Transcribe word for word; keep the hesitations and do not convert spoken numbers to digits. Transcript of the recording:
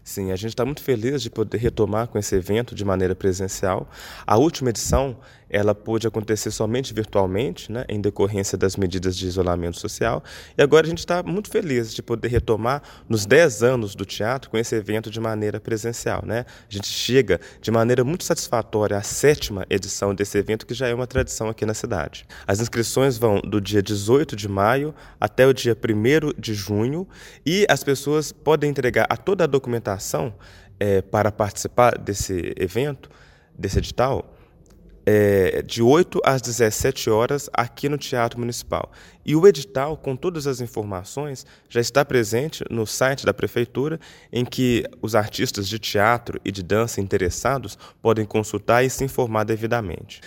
Sim, a gente está muito feliz de poder retomar com esse evento de maneira presencial. A última edição, ela pôde acontecer somente virtualmente, né, em decorrência das medidas de isolamento social. E agora a gente está muito feliz de poder retomar nos dez anos do teatro com esse evento de maneira presencial, né? A gente chega de maneira muito satisfatória à sétima edição desse evento, que já é uma tradição aqui na cidade. As inscrições vão do dia dezoito de maio até o dia primeiro de junho e as pessoas podem entregar a toda a documentação é, para participar desse evento, desse edital, é, de oito às dezessete horas aqui no Teatro Municipal. E o edital, com todas as informações, já está presente no site da Prefeitura, em que os artistas de teatro e de dança interessados podem consultar e se informar devidamente.